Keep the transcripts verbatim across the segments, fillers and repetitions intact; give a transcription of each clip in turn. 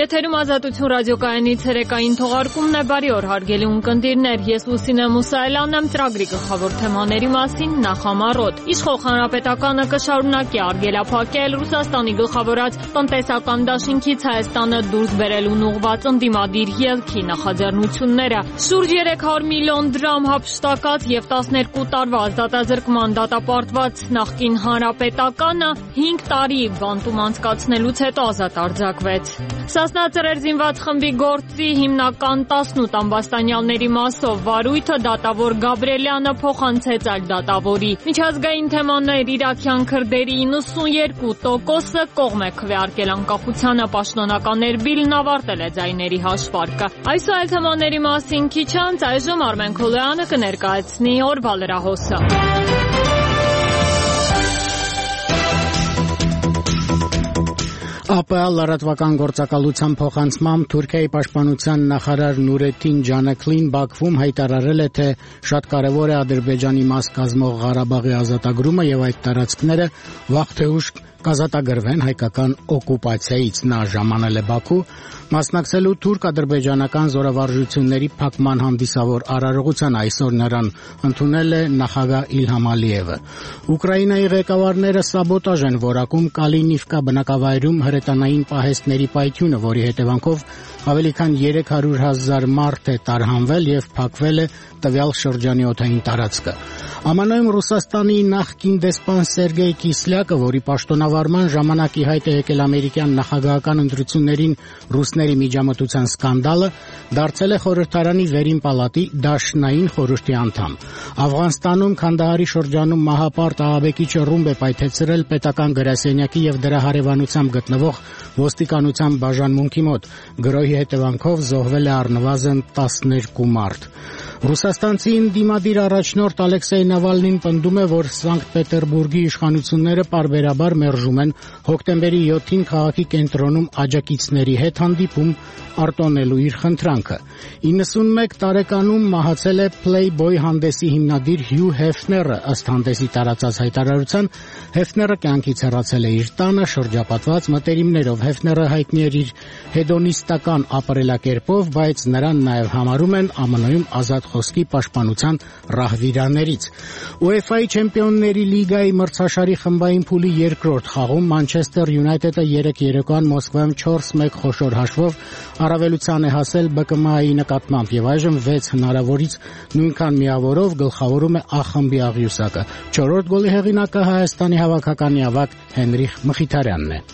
Եթերում Ազատություն ռադիոկայանի ցերեկային թողարկումն է, բարի օր հարգելի ունկնդիրներ, ես Լուսինե Մուսայելյանն եմ, ծրագրի գլխավոր թեմաների մասին նախամարոտ։ Իշխող հանրապետականը կշարունակի արգելափակել Ռուսաստանի գլխավորած տնտեսական դաշինքից Հայաստանը դուրս բերելուն ուղղված ընդդիմադիր ելքի նախաձեռնությունները։ Շուրջ երեք հարյուր միլիոն դրամ հափշտակած եւ տասներկու տարվա ազատազրկման դատապարտված նախկին հանրապետականը հինգ տարի բանտում անցկացնելուց հետո ազատ արձակվեց։ Սասնա ծռեր զինված խմբի գործի հիմնական տասնութ ամբաստանյալների մասով վարույթը դատավոր Գաբրելյանը փոխանցեց այլ դատավորի։ Միջազգային թեմաներ իրաքյան քրդերի իննսունյերկու տոկոսը կողմ է քվեարկել անկախությանը, պաշտոնական Էրբիլն ավարտել է ձայների հաշվարկը։ Այս ու այլ թեմաների մասին քիչ անց այժմ Արմեն Քոլոյանը կներկայացնի օրվա լրահոսը։ ԱՊՀ լրատվական գործակալության փոխանցմամբ Թուրքիայի պաշտպանության նախարար Նուրեդին Ջանաքլին Բաքվում հայտարարել է, թե շատ կարևոր է Ադրբեջանի մաս կազմող Ղարաբաղի ազատագրումը եւ այդ տարածքները վաղ թե ուշ կազատագրվեն հայկական օկուպացիայից։ Նա ժամանել է Բաքու մասնակցելու թուրք-ադրբեջանական զորավարժությունների փակման հանդիսավոր արարողության, այսօր նրան ընդունել է նախագահ Իլհամ Ալիևը։ Ուկրաինայի ղեկավարները սաբոտաժ են որակում Կալինիվկա բնակավայրում հրետանային պահեստների պայթյունը, որի հետևանքով ավելի քան երեք հարյուր հազար մարդ է տարհանվել եւ փակվել է տվյալ շրջանի օդային տարածքը։ ԱՄՆ-ում Ռուսաստանի նախկին դեսպան Սերգեյ Կիսլյակը, որի պաշտոնավարման ժամանակ ի հայտ է եկել ամերիկյան նախագահական ընտրություններին ռուսների միջամտության սկանդալը, դարձել է խորհրդարանի վերին պալատի դաշնային խորհրդի անդամ։ Աֆղանստանում Քանդահարի շրջանում մահապարտ ահաբեկիչը ռումբ է պայթեցրել պետական գրասենյակի եւ դրա հարևանությամբ գտնվող ոստիկանության բաժանմունքի մոտ։ Գրոհի հետևանքով զոհվել է առնվազն տասներկու մարդ։ Ռուսաստանցի ընդդիմադիր առաջնորդ Ալեքսեյ Նավալնին պնդում է, որ Սանկտ Պետերբուրգի իշխանությունները պարբերաբար մերժում են հոկտեմբերի յոթին քաղաքի կենտրոնում աջակիցների հետ հանդիպում արտոնելու իր խնդրանքը։ իննսունմեկ տարեկանում մահացել է Playboy հանդեսի հիմնադիր Հյու Հեֆները, ըստ հանդեսի տարածած հայտարարության, Հեֆները կյանքից հեռացել է իր տանը շրջապատված մտերիմներով։ Հեֆները հայտնի էր իր հեդոնիստական ապրելակերպով, բայց նրան նաև համարում են ԱՄՆ-ում ազատ խոսքի պաշտպանության ռահվիրաներից։ ՈՒԵՖԱ-ի Չեմպիոնների լիգայի մրցաշարի խմբային փուլի երկրորդ խաղում Մանչեսթեր Յունայթեդը երեկ երեկոյան Մոսկվայում չորս մեկ խոշոր հաշվով առավելության է հասել B K M-ի նկատմամբ եւ այժմ վեց հնարավորից նույնքան միավորով գլխավորում է A խմբի աղյուսակը։ Չորրորդ գոլի հեղինակը Հայաստանի հավաքականի ավագ Հենրիխ Մխիթարյանն է։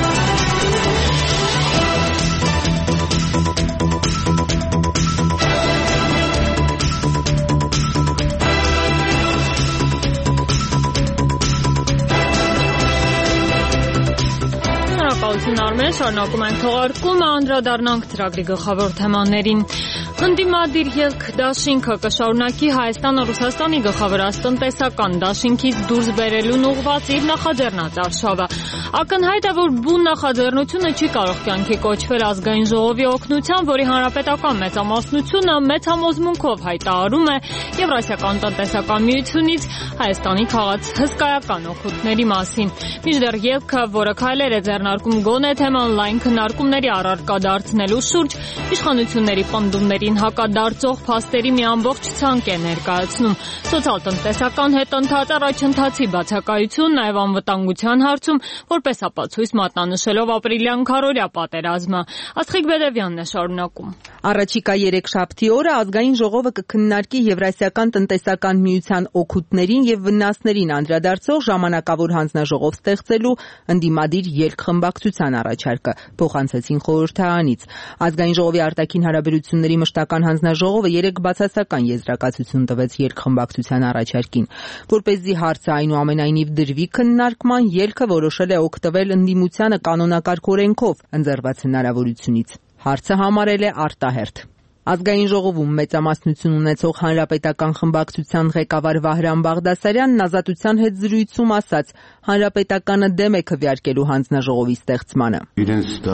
Արմեն, շարունակում ենք թողարկումը, անդրադառնանք ծրագրի գլխավոր թեմաներին։ Ընդդիմադիր ելք դաշինքը կշարունակի Հայաստանը Ռուսաստանի գլխավորած տնտեսական դաշինքից դուրս բերելուն ուղղված իր նախաձեռնած արշավը։ Ակնհայտ է, որ բուն նախաձեռնությունը չի կարող կյանքի կոչվել ազգային ժողովի օգնությամբ, որի հանրապետական մեծամասնությունը մեծ համոզմունքով հայտարարում է Եվրասիական տնտեսական միությունից Հայաստանի քաղաց հսկայական օգուտների մասին։ Մինչդեռ ելքը, որը քայլեր է ձեռնարկում գոնե թեման լայն քննարկումների առարկա դարձնելու շուրջ, իշխանությունների պնդումներին հակադարձող փաստերի մի ամբողջ ցանկ է ներկայացնում։ Սոցիալ-տնտեսական հետընթաց առաջընթացի բացակայություն, նաև անվտանգության հարցում, որպես ապացույց մատնանշելով ապրիլյան քարոզիա պատերազմը։ Աստղիկ Բեդևյանն է շարունակում։ Առաջիկա երեքշաբթի օրը ազգային ժողովը կքննարկի Եվրասիական տնտեսական միության օգուտներին եւ վնասներին անդրադարձող ժամանակավոր հանձնաժողով ստեղծելու ընդդիմադիր ելք խմբակցության առաջարկը, փոխանցեցին խորհրդարանից։ Ազգային ժողովի արտաքին հարաբերությունների մշտական հանձնաժողովը երեկ բացասական եզրակացություն տվեց ելք խմբակցության առաջարկին։ Որպեսզի հարցը այնուամենայնիվ դրվի քննարկման, ելքը որոշել է օգտվել ընդդիմությանը կանոնակարգ օրենքով ընձեռված հնարավորությունից։ Հարցը համարել է արտահերթ։ Ազգային ժողովում մեծամասնություն ունեցող հանրապետական խմբակցության ղեկավար Վահրամ Բաղդասարյանն Ազատության հետ զրույցում ասաց, հանրապետականը դեմ է քվեարկելու հանձնաժողովի ստեղծմանը։ Իրենց դա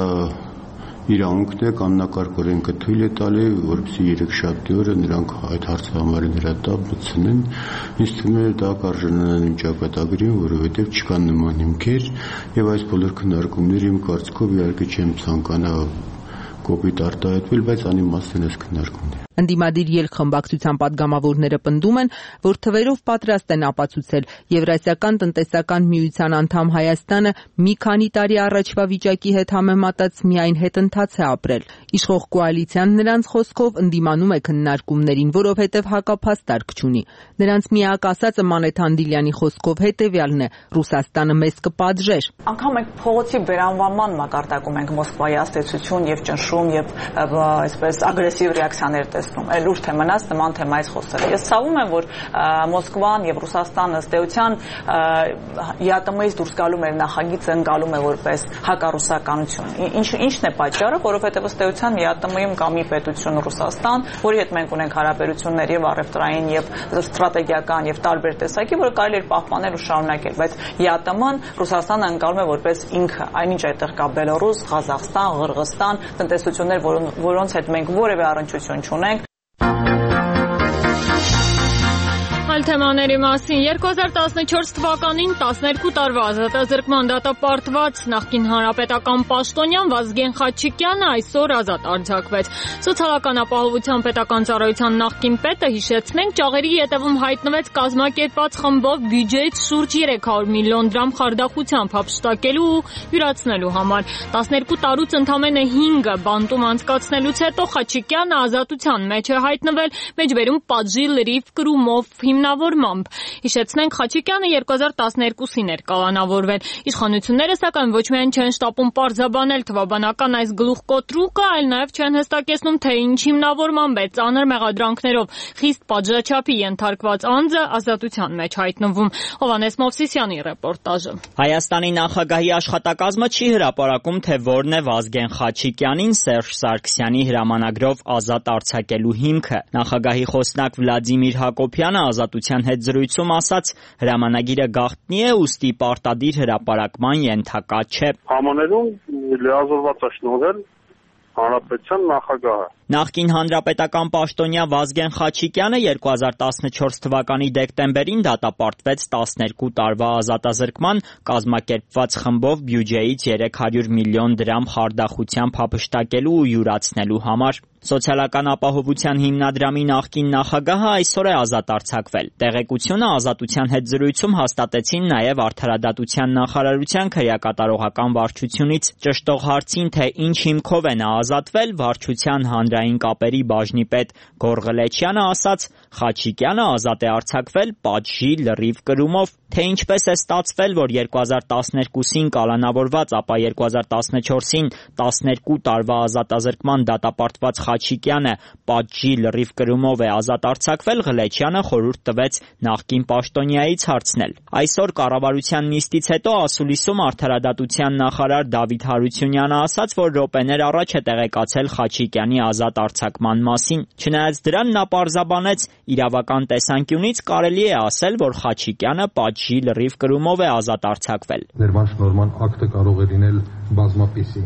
իրավունքն է, կանոնակարգ օրենքը թույլ է տալի, որպեսզի երեքշաբթի օրը նրանք այդ հարցը համարեն հրատապ մտցնեն։ Ինձ թվում է դա կարժանանալու ճակատագրին, որովհետև չկան նման հիմքեր, եւ այս բոլոր քննարկումները իմ կարծիքով իհարկե չեմ ցանկանա կոպիտ արտահայտվել, բայց անիմաստն էս քննարկումն է։ Ընդդիմադիր ելք-խմբակցության падգամավորները պնդում են, որ թվերով պատրաստ են ապացուցել Եվրասիական տնտեսական միության անդամ Հայաստանը մի քանի տարի առաջվա վիճակի հետ համեմատած միայն հետընթաց է ապրել։ Իշխող կոալիցիան նրանց խոսքով ընդդիմանում է քննարկումներին, որովհետև հակափաստարկ չունի։ Նրանց միակ ասածը Մանեթ Անդիլյանի խոսքով հետևյալն է. Ռուսաստանը մեզ կպատժեր։ Անկամ մենք փողոցի վերանվանման մակարդակում ենք Մոսկվայի աստեցություն եւ ճնշում եւ այսպես ագրեսիվ ռեակցիաներ տեսնում։ Էլ ուր թե մնաց նման թեմայից խոսել։ Ես ցավում եմ, որ Մոսկվան եւ Ռուսաստանը ըստ էության ԵԱՏՄ-ից դուրս գալու մեր նախագիծը ընկալում է որպես հակառուսականություն։ Ինչ ինչն է պատճառը, որովհետեւ ըստ էության ԵԱՏՄ-ում կա մի պետություն Ռուսաստան, որի հետ մենք ունենք հարաբերություններ եւ առևտրային եւ ստրատեգիական եւ տարբեր տեսակի, որը կարելի է պահպանել ու շարունակել, բայց ԵԱՏՄ-ն Ռուսաստանը ընկալում է որպես ինքը, այնինչ այդտեղ կա Բելոռուս, Ղազախստան, Ղրղստան, տնտեսություններ, որոնց հետ մենք որևէ առնչություն չունենք։ Այլ թեմաների մասին երկու հազար տասնչորս թվականին տասներկու տարվա ազատազրկման դատապարտված նախկին հանրապետական պաշտոնյան Վազգեն Խաչիկյանը այսօր ազատ արձակվեց։ Սոցիալական ապահովության պետական ծառայության նախկին պետը, հիշեցնենք, ճաղերի ետևում հայտնվեց կազմակերպված խմբով բյուջեից շուրջ երեք հարյուր միլիոն դրամ խարդախությամբ հափշտակելու ու յուրացնելու համար։ տասներկու տարուց ընդամենը հինգը բանտում անցկացնելուց հետո Խաչիկյանը ազատության մեջ է հայտնվել մեջբերում պատժի լրիվ կրումով հիմնավորմամբ։ Հիշեցնենք, Խաչիկյանը երկու հազար տասներկուսին էր կալանավորվել։ Իշխանությունները սակայն ոչ միայն չեն շտապում պարզաբանել թվաբանական այս գլուխկոտրուկը, այլ նաև չեն հստակեցնում, թե ինչ հիմնավորմամբ է ծանր մեղադրանքներով խիստ պատժաչափի ենթարկված անձը ազատության մեջ հայտնվում։ Հովհաննես Մովսիսյանի ռեպորտաժը։ Հայաստանի նախագահի աշխատակազմը չի հրապարակում, թե որն է Վազգեն Խաչիկյանին Սերժ Սարգսյանի հրամանագրով ազատ արձակելու հիմքը։ Նախագահի խոսնակ Վլադիմիր Հակոբյանը ազատության հետ զրույցում ասաց, հրամանագիրը գաղտնի է, ուստի պարտադիր հրապարակման ենթակա չէ։ Համաներում լիազորված է շնորհել հանրապետության նախագահը։ Նախկին հանրապետական պաշտոնյա Վազգեն Խաչիկյանը երկու հազար տասնչորս թվականի դեկտեմբերին դատապարտվեց տասներկու տարվա ազատազրկման կազմակերպված խմբով բյուջեից երեք հարյուր միլիոն դրամ խարդախությամբ հափշտակելու ու յուրացնելու համար։ Սոցիալական ապահովության հիմնադրամի նախկին նախագահը այսօր է ազատ արձակվել։ Տեղեկությունը ազատության հետ զրույցում հաստատեցին նաև Արդարադատության նախարարության քրեակատարողական վարչությունից։ Ճշտող հարցին, թե ինչ հիմքով է նա ազատվել, վարչության հանրային կապերի բաժնի պետ Գորղլեչյանը ասաց, Խաչիկյանը ազատ է արձակվել պատժի լրիվ կրումով։ Թե ինչպես է ստացվել, որ երկու հազար տասներկուսին կալանավորված, ապա երկու հազար տասնչորսին տասներկու տարվա ազատազրկման դատապարտված Խաչիկյանը պատժի լրիվ կրումով է ազատ արձակվել, Ղլեչյանը խորհուրդ տվեց նախկին պաշտոնյայից հարցնել։ Այսօր կառավարության նիստից հետո ասուլիսում Արդարադատության նախարար Դավիթ Հարությունյանը ասաց, որ րոպեներ առաջ է տեղեկացել Խաչիկյանի ազատ արձակման մասին։ Չնայած դրան, նա պարզաբանեց, իրավական տեսանկյունից կարելի է ասել, որ Խաչիկյանը պատժի լրիվ կրումով է ազատ արձակվել։ Ներման շնորհման ակտը կարող է լինել բազմապիսի,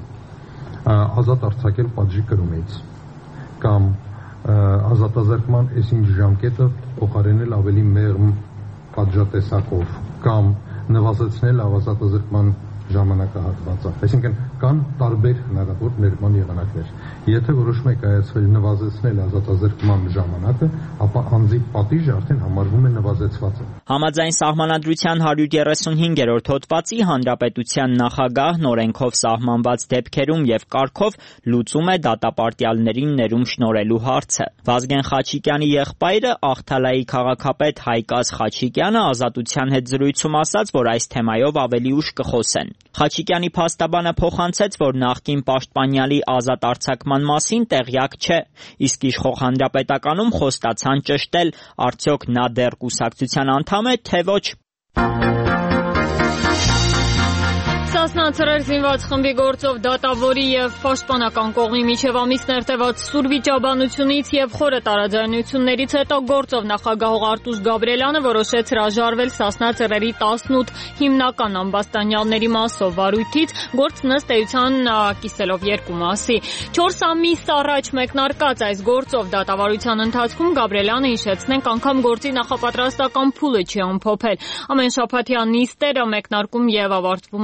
ազատ արձակել պատժի կրումից կամ ազատազրկման այսինչ ժամկետը փոխարինել ավելի մեղմ պատժատեսակով կամ նվազեցնել ազատազրկման ժամանակահատվածը։ Այսինքն կան տարբեր հնարավոր ներման եղանակներ։ Եթե որոշում է կայացվել նվազեցնել ազատազրկման ժամանակը, ապա անձի պատիժը արդեն համարվում է նվազեցված։ Համաձայն Սահմանադրության հարյուր երեսունհինգերորդ հոդվածի Հանրապետության նախագահն օրենքով սահմանված դեպքերում եւ կարգով լուծում է դատապարտյալներին ներում շնորհելու հարցը։ Վազգեն Խաչիկյանի եղբայրը Աղթալայի քաղաքապետ Հայկազ Խաչիկյանը ազատության հետ զրույցում ասաց, որ այս թեմայով ավելի ուշ կխոսեն։ Խաչիկյանի փաստաբանը փոխանցեց, որ նախկին պաշտպանյալի ազատ արձակման մասին տեղյակ չէ, իսկ իշխող հանրապետականում խոստացան ճշտել, արդյոք նա դեռ կուսակցության անդամ է, թե ոչ։ Սասնա ցրեր զինված խմբի գործով դատավորի եւ պաշտպանական կողմի միջև ամիսներ տևած սուր վիճաբանությունից եւ խորը տարաձայնություններից հետո գործով նախագահող Արտուշ Գաբրիելյանը որոշեց հրաժարվել Սասնա ցրերի տասնութ հիմնական ամբաստանյալների մասով վարույթից, գործն ըստ էության կիսելով երկու մասի։ չորս ամիս առաջ մեկնարկած այս գործով դատավարության ընթացքում Գաբրիելյանը, հիշեցնենք, անգամ գործի նախապատրաստական փուլը չի ամփոփել։ Ամեն շաբաթյա նիստերը մեկնարկում եւ ավարտվում էին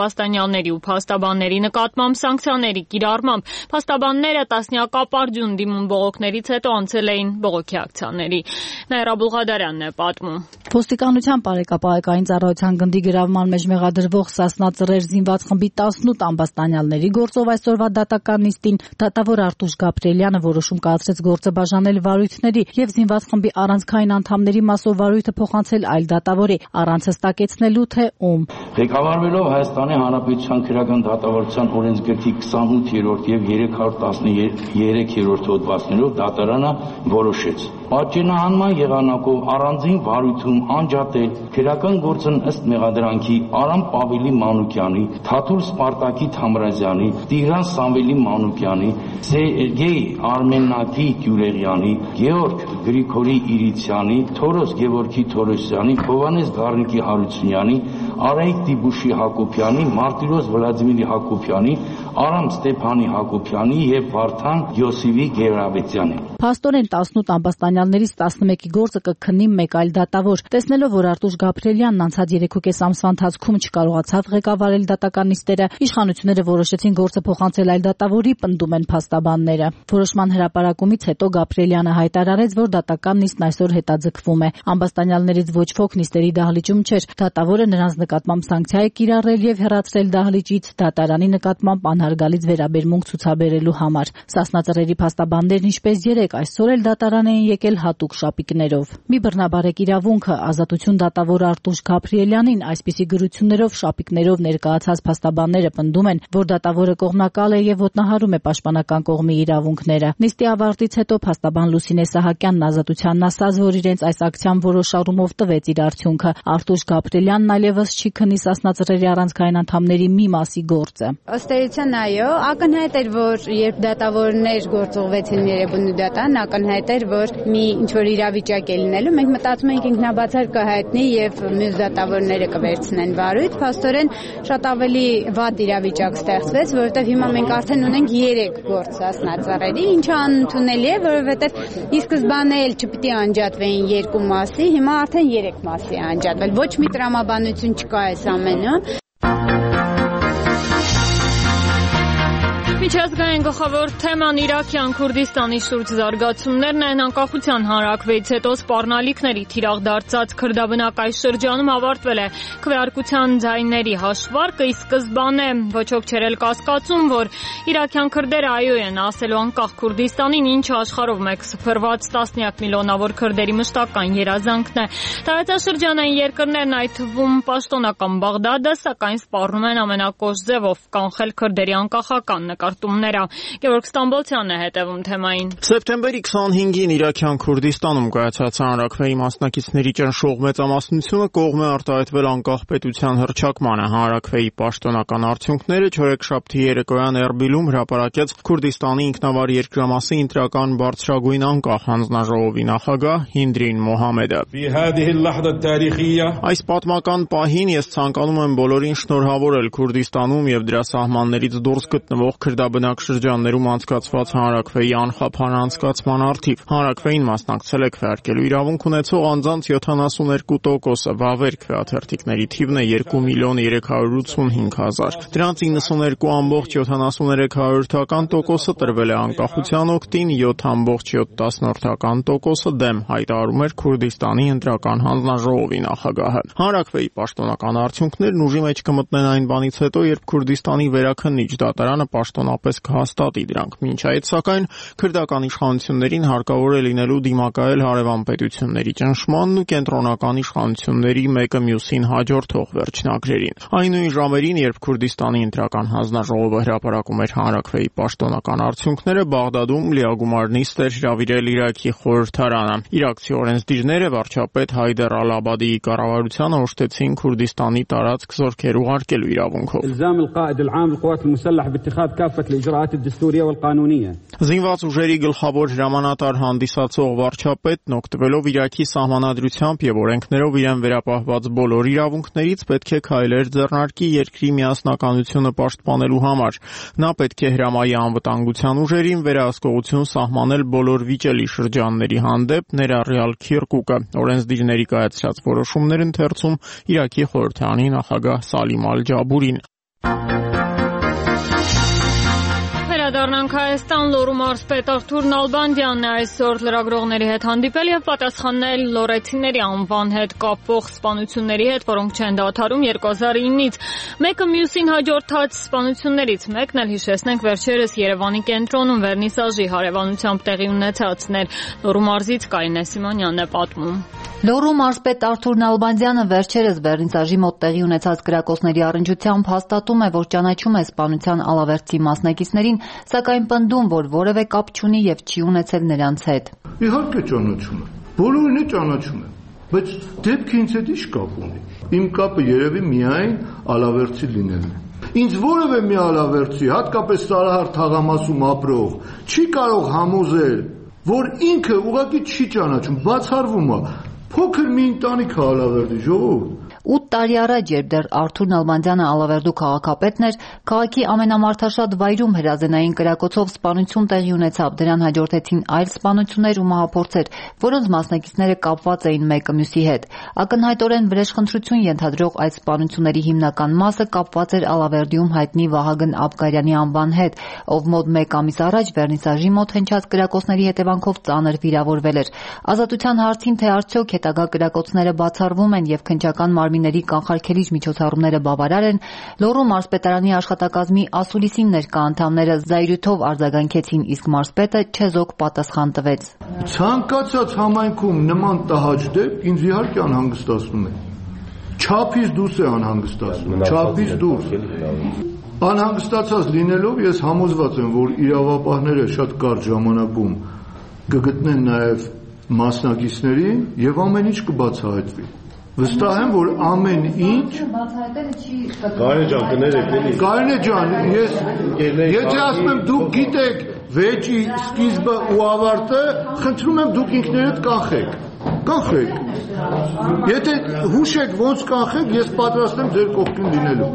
ամբաստանյալների ու փաստաբանների նկատմամբ սանկցիաների կիրառմամբ։ Փաստաբանները տասնյակ ապարդյուն դիմում բողոքներից հետո անցել էին բողոքի ակցիաների։ Նաիրա Բուլղադարյանն է պատմում։ Ոստիկանության բարեկապահական ծառայության գնդի գրավման մեջ մեղադրվող Սասնա Ծռեր զինված խմբի տասնութ ամբաստանյալների գործով այսօրվա դատական նիստին դատավոր Արտուշ Գաբրիելյանը որոշում կայացրեց գործը բաժանել վարույթների եւ զինված խմբի առանցքային անդամների մասով վարույթը փոխանցել այլ դատավորի, առանց հստակեցնելու թե ում։ Ղեկավարվելով Հայաստանի Հանրապետության քրեական դատավարության օրենսգրքի քսանութ-րդ եւ երեք հարյուր տասներորդ հոդվածներով դատարանը որոշեց պատճենահանման եղանակով առանձին վարույթում անջատել քրեական գործն ըստ մեղադրանքի Արամ Պավելի Մանուկյանի, Թաթուլ Սպարտակի Թամրազյանի, Տիգրան Սամվելի Մանուկյանի, Սերգեյ Արմենակի Գյուլեղյանի, Գեորգ Գրիգորի Իրիցյանի, Թորոս Գևորգի Թորոսյանի, Հովանես Գառնիկի Հարությունյանի, Արայիկ Տիբուշի Հակոբյանի, Մարտիրոս Վլադիմիրի Հակոբյանի, Արամ Ստեփանի Հակոբյանի եւ Վարդան Յոսիֆի Գերավետյանի։ Փաստորեն տասնութ ամբաստանյալներից տասնմեկի գործը կքննի մեկ այլ դատավոր։ Տեսնելով, որ Արտուշ Գաբրիելյանն անցած երեքուկես ամսվա ընթացքում չկարողացավ ղեկավարել դատական նիստերը, իշխանությունները որոշեցին գործը փոխանցել այլ դատավորի, պնդում են փաստաբանները։ Որոշման հրապարակումից հետո Գաբրիելյանը հայտարարեց, որ դատական նիստն այսօր հետաձգվում է։ Ամբաստանյալներից ոչ ոք նիստերի դահլիճում չէր։ Դատավորը նրանց նկատմամբ սանկցիա է կիրառել եւ հեռացրել դահլիճից դատարանի նկատմամբ անհարգալից վերաբերմունք ցուցաբերելու համար։ Սասնա Ծռերի փաստաբաններն ինչպես երեք այսօր էլ դատարան էին եկել հատուկ շապիկներով։ Մի բռնաբարեք իրավունքը ազատություն դատավոր Արտուշ Գաբրիելյանին այսպիսի գրություններով շապիկներով ներկայացած փաստաբանները պնդում են, որ դատավորը կողմնակալ է եւ ոտնահարում է պաշտպանական կողմի իրավունքները։ Նիստի ավարտից հետո փաստաբան Լուսինե Սահակյանն ազատությանն ասաց, որ իրենց այս ակցիան որոշ առումով տվեց իր արդյունքը։ Արտուշ Գաբրիելյանն այլևս չի քննի Սասնա Ծռերի առանցքային անդամների մի մասի գործը։ Ըստ էության, այո, ակնհայտ էր, որ երբ դատավորներ գործողվեցին Երևանի դատարան, ակնհայտ էր, որ մի ինչ-որ իրավիճակ է լինելու։ Մենք մտածում ենք ինքնաբացար կհայտնի եւ մյուս դատավորները կվերցնեն վարույթ։ Փաստորեն շատ ավելի վատ իրավիճակ ստեղծվեց, որովհետեւ հիմա մենք արդեն ունենք երեք գործ Սասնա Ծռերի, ինչը անընդունելի է, որովհետեւ ի սկզբանե էլ չպիտի անջատվեին երկու մասի, հիմա արդեն երեք մասի անջատվել։ Ոչ մի տրամաբանություն չկա այս ամենում։ Միջազգային գլխավոր թեման Իրաքյան Քուրդիստանի շուրջ զարգացումներն են։ Անկախության հանրաքվեից հետո սպառնալիքների թիրախ դարձած քրդաբնակ այս շրջանում ավարտվել է քվեարկության ձայների հաշվարկը, իսկ սկզբանե ոչ ոք չէր էլ կասկածում, որ իրաքյան քրդերը այո են ասելու անկախ Քուրդիստանին, ինչը աշխարհով մեկ սփռված տասնյակ միլիոնավոր քրդերի մշտական երազանքն է։ Տարածաշրջանային երկրներն, այդ թվում պաշտոնական Բաղդադը, սակայն սպառնում են ամենակոշտ ձևով կանխել քրդերի անկախական նկատմամբ։ Գևորգ Ստամբոլցյանն է հետևում թեմային։ Սեպտեմբերի քսանհինգին Իրաքյան Քուրդիստանում կայացած հանրաքվեի մասնակիցների ճնշող մեծամասնությունը կողմ է արտահայտվել անկախ պետության հռչակմանը։ Հանրաքվեի պաշտոնական արդյունքները չորեքշաբթի երեկոյան Էրբիլում հրապարակեց Քուրդիստանի ինքնավար երկրամասի ընտրական բարձրագույն անկախ հանձնաժողովի նախագահ Հինդրին Մոհամեդը։ Այս պատմական պահին ես ցանկանում եմ բոլորին շնորհավորել Քուրդիստանում եւ դրա սահմաններից դուրս գտնվող քրդաբնակ շրջաններում անցկացված հանրաքվեի անխափան անցկացման առթիվ։ Հանրաքվեին մասնակցել է քվեարկելու իրավունք ունեցող անձանց յոթանասուներկու տոկոսը, վավեր քվեաթերթիկների թիվն է երկու միլիոն երեք հարյուր ութսունհինգ հազար։ Դրանց իննսուներկու ամբողջ յոթանասուներեք հարյուրթական տոկոսը տրվել է անկախության օգտին, յոթ ամբողջ յոթ տասնորդական տոկոսը դեմ, հայտարարում էր Քուրդիստանի ընտրական հանձնաժողովի նախագահը։ Հանրաքվեի պաշտոնական արդյունքներն ուժի մեջ կմտնեն այն բանից հետո, երբ Քուրդիստանի վերաքննիչ դատարանը պաշտոնապես կհաստատի դրանք։ Մինչ այդ, սակայն, քրդական իշխանություններին հարկավոր է լինելու դիմակայել հարևան պետությունների ճնշմանն ու կենտրոնական իշխանությունների մեկը մյուսին հաջորդող վերջնագրերին։ Այն նույն ժամերին, երբ Քուրդիստանի ընտրական հանձնաժողովը հրապարակում էր հանրաքվեի պաշտոնական արդյունքները, Բաղդադում լիագումար նիստ էր հրավիրել Իրաքի խորհրդարանը։ Իրաքցի օրենսդիրները վարչապետ Հայդեր Ալ-Աբադիի կառավարությանը ուշտեցին Քուրդիստանի տարածք զորքեր ուղարկելու իրավունքով։ Զինված ուժերի գլխավոր հրամանատար հանդիսացող վարչապետն օգտվելով Իրաքի սահմանադրությամբ եւ օրենքներով իրեն վերապահված բոլոր իրավունքներից պետք է քայլեր ձեռնարկի երկրի միասնականությունը պաշտպանելու համար։ Նա պետք է հրամայի անվտանգության ուժերին վերահսկողություն սահմանել բոլոր վիճելի շրջանների հանդեպ, ներառյալ Քիրկուկը։ Օրենսդիրների կայացրած որոշումներ ընթերցում Իրաքի խորհրդարանի նախագահ Սալիմ Ալ-Ջաբուրին։ Վերադառնանք Հայաստան, Լոռու մարզպետ Արթուր Նալբանդյանն է այսօր լրագրողների հետ հանդիպել եւ պատասխանել լոռեցիների անվան հետ կապող սպանությունների հետ, որոնք չեն դադարում երկու հազար իննից։ Մեկը մյուսին հաջորդած սպանություններից մեկն էլ հիշեցնենք վերջերս Երևանի կենտրոնում վերնիսաժի հարևանությամբ տեղի ունեցածն էր։ Լոռու մարզից Կարինե Սիմոնյանն է պատմում։ Լոռու մարզպետ Արթուր Նալբանդյանը վերջերս վերնիսաժի մոտ տեղի ունեցած կրակոցների առնչությամբ հաստատում է, որ ճանաչում է սպանության ալավերդցի մասնակիցներին, սակայն պնդում, որ որևէ կապ չունի եւ չի ունեցել նրանց հետ։ Իհարկե ճանաչում է, բոլորին է ճանաչում է, բայց դեպքը ինձ հետ ի՞նչ կապ ունի։ Իմ կապը երևի միայն ալավերդցի լինելն է։ Ինձ որևէ մի ալավերդցի, հատկապես Սարահար թաղամասում ապրող, չի կարող համոզել, որ ինքը ուղղակի չի ճանաչում, բացառվում է։ Փոքր մի ընտանիք է ալավերդի, ժողովուրդ։ ութ տարի առաջ, երբ դեռ Արթուր Նալբանդյանը ալավերդու քաղաքապետն էր, քաղաքի ամենամարդաշատ վայրում հրազենային կրակոցով սպանություն տեղի ունեցավ։ Դրան հաջորդեցին այլ սպանություններ ու մահափորձեր, որոնց մասնակիցները կապված էին մեկը մյուսի հետ։ Ակնհայտորեն վրեժխնդրություն ենթադրող այդ սպանությունների հիմնական մասը կապված էր ալավերդիում հայտնի Վահագն Աբգարյանի անվան հետ, ով մոտ մեկ ամիս առաջ վերնիսաժի մոտ հնչած կրակոցների հետևանքով ծանր վիրավորվել էր։ Ազատության հարցին, թե արդյոք հետագա կրակոցները բացառվում են եւ քննչական մարմինների կանխարգելիչ միջոցառումները բավարար են, Լոռու մարզպետարանի աշխատակազմի ասուլիսին ներկա անդամները զայրույթով արձագանքեցին, իսկ մարզպետը չեզոք պատասխան տվեց։ Ցանկացած համայնքում նման տհաճ դեպք ինձ իհարկե անհանգստացնում է։ Չափից դուրս է անհանգստացնում, չափից դուրս։ Անհանգստացած լինելով ես համոզված եմ, որ իրավապահները շատ կարճ ժամանակում կգտնեն նաև մասնակիցներին եւ ամեն ինչ կբացահայտվի։ Վստահ եմ, որ ամեն ինչ Կարինե ջան, կներեք էլի։ Կարինե ջան, ես եթե ասում եմ դուք գիտեք վեճի սկիզբը ու ավարտը, խնդրում եմ դուք ինքներդ կանխեք։ Կանխեք։ Եթե հուշեք ոնց կանխեք, ես պատրաստ եմ ձեր կողքին լինելու։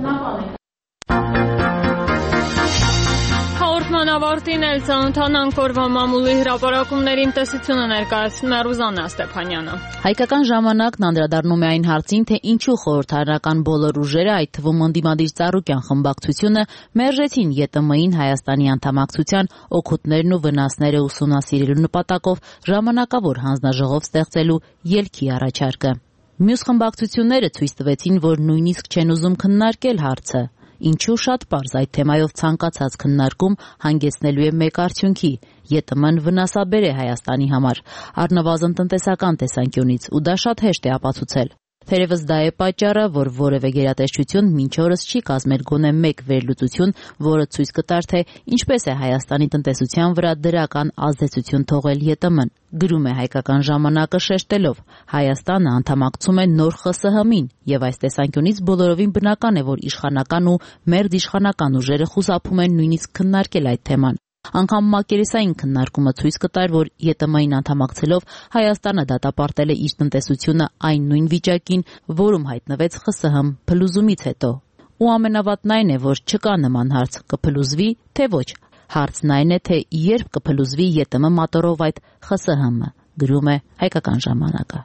Հաղորդման ավարտին էլ ծանոթանանք օրվա մամուլի հրապարակումներին, տեսությունը ներկայացնում է Ռուզաննա Ստեփանյանը։ Հայկական ժամանակն անդրադառնում է այն հարցին, թե ինչու խորհրդարանական բոլոր ուժերը, այդ թվում ընդդիմադիր Ծառուկյան խմբակցությունը, մերժեցին ԵՏՄ-ին Հայաստանի անդամակցության օգուտներն ու վնասները ուսումնասիրելու նպատակով ժամանակավոր հանձնաժողով ստեղծելու ելքի առաջարկը։ Մյուս խմբակցությունները ցույց տվեցին, որ նույնիսկ չեն ուզում քննարկել հարցը։ Ինչու շատ պարզ, այդ թեմայով ցանկացած քննարկում հանգեցնելու է մեկ արդյունքի՝ ԵՏՄ-ն վնասաբեր է Հայաստանի համար, առնվազն տնտեսական տեսանկյունից, ու դա շատ հեշտ է ապացուցել։ Թերևս դա է պատճառը, որ որևէ գերատեսչություն մինչ օրս չի կազմել գոնե մեկ վերլուծություն, որը ցույց կտար, թե ինչպես է Հայաստանի տնտեսության վրա դրական ազդեցություն թողել ԵՏՄ-ն։ Գրում է Հայկական ժամանակը շեշտելով. Հայաստանը անդամակցում է նոր ԽՍՀՄ-ին, եւ այս տեսանկյունից բոլորովին բնական է, որ իշխանական ու մերձիշխանական ուժերը խուսափում են նույնիսկ քննարկել այդ թեման։ Անգամ մակերեսային քննարկումը ցույց կտար, որ ԵՏՄ-ին անդամակցելով Հայաստանը դատապարտել է իր տնտեսությունը այն նույն վիճակին, որում հայտնվեց ԽՍՀՄ փլուզումից հետո։ Ու ամենավատն այն է, որ չկա նման հարց՝ կփլուզվի, թե ոչ։ Հարցն այն է, թե երբ կփլուզվի ԵՏՄ մատորով այդ ԽՍՀՄ, գրում է Հայկական ժամանակը։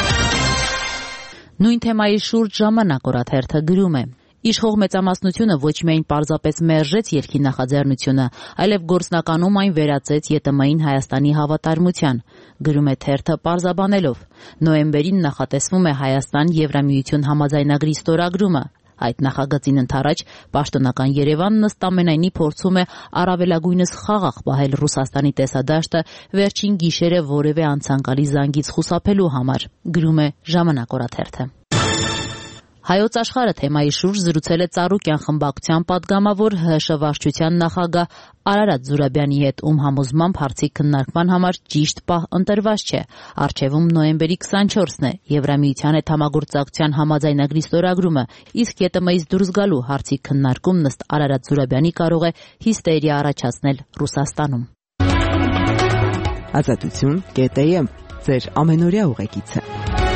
Նույն թեմայի շուրջ Ժամանակ օրաթերթը գրում է. Իշխող մեծամասնությունը ոչ միայն պարզապես մերժեց ելքի նախաձեռնությունը, այլև գործնականում այն վերածեց ԵՏՄ-ին Հայաստանի հավատարմության, գրում է թերթը պարզաբանելով. Նոյեմբերին նախատեսվում է Հայաստան-Եվրամիություն համաձայնագրի ստորագրումը։ Այդ նախագծին ընդառաջ պաշտոնական Երևանն ըստ ամենայնի փորձում է առավելագույնս խաղաղ պահել Ռուսաստանի տեսադաշտը վերջին գիշերը որևէ անցանկալի զանգից խուսափելու համար, գրում է Ժամանակ օրաթերթը։ Հայոց աշխարհը թեմայի շուրջ զրուցել է Ծառուկյան խմբակցության падգամավոր ՀՀՇ վարչության նախագահ Արարատ Զուրաբյանի հետ, ում համոզմամբ հարցի քննարկման համար ճիշտ պահ ընտրված չէ։ Առջևում նոյեմբերի քսանչորսն է, Եվրամիության հետ համագործակցության համաձայնագրի ստորագրումը, իսկ ԵՏՄ-ից դուրս գալու հարցի քննարկումն ըստ Արարատ Զուրաբյանի կարող է հիստերիա առաջացնել Ռուսաստանում։ Ազատություն կետ էմ ձեր ամենօրյա ուղեկիցը։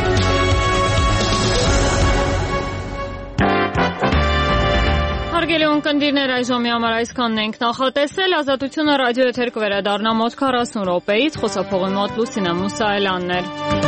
Հարգելի ունկնդիրներ, այժմի համար այսքանն ենք նախատեսել։ Ազատությունը ռադիո եթեր կվերադառնա մոտ քառասուն րոպեից, խոսափողի մոտ Լուսինե Մուսայելյանն էր։